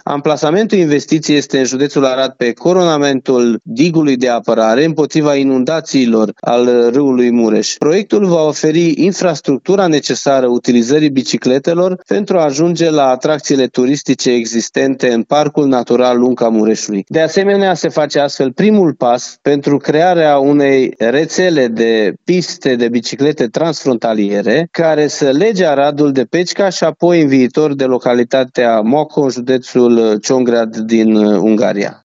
Amplasamentul investiției este în județul Arad pe coronamentul digului de apărare împotriva inundațiilor al râului Mureș. Proiectul va oferi infrastructura necesară utilizării bicicletelor pentru a ajunge la atracțiile turistice existente în Parcul Natural Lunca Mureșului. De asemenea, se face astfel primul pas pentru crearea unei rețele de piste de biciclete transfrontaliere care să lege Aradul de Pecica și apoi în viitor de localitatea Moco, județul Ciongrád din Ungaria.